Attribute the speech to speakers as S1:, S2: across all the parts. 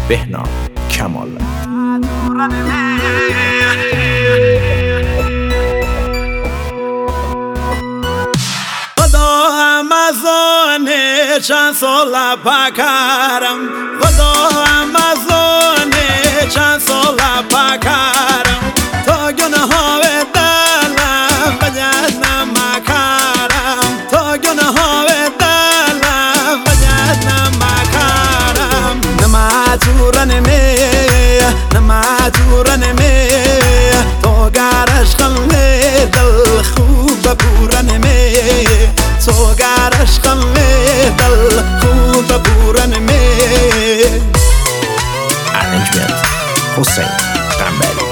S1: بهنام کمال.
S2: خدا امازونه چند سال پکرم، خدا امازونه چند سال پکرم، تا گناه دلم وجد نمکرم، تا گناه دلم وجد نمکرم. نماتورنمی نماتورنمی تو گرش خلی دل خوب پورنمی، تو گرش خلی دل خوب پورنمی.
S1: ارنجمنت حسین قنبری.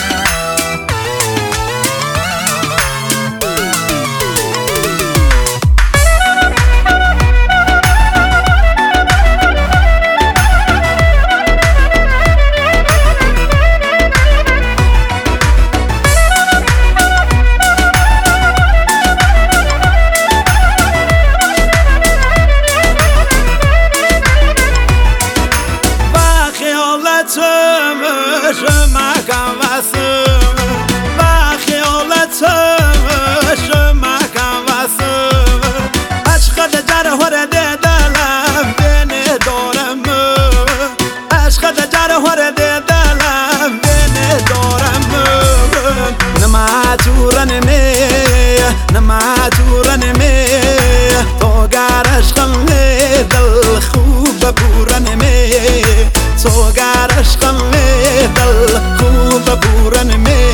S2: نماتورنمی تو گرش خلی دل خوب پورنمی، تو گرش خلی دل خوب پورنمی.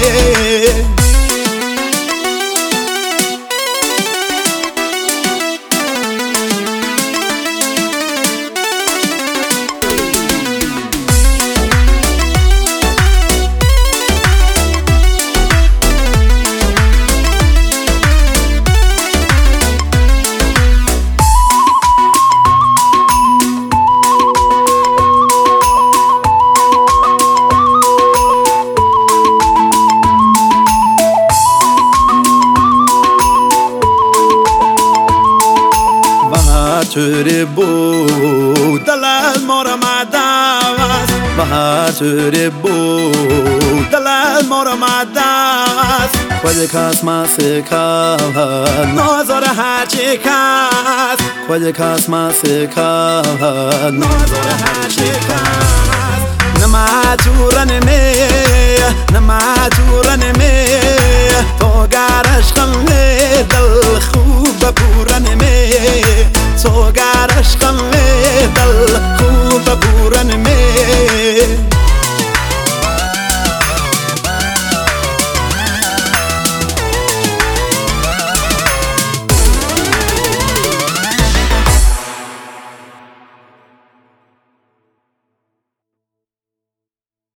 S2: بهتر بود دل ما را مدست، بهتر بود دل ما را مدست. خود کس مسکت نازار هرچی کس، خود کس مسکت نازار هرچی کس. نماتورنمی نماتورنمی تو گرش خلی دل خوب پورنمی، تو گرش خلی دل خوب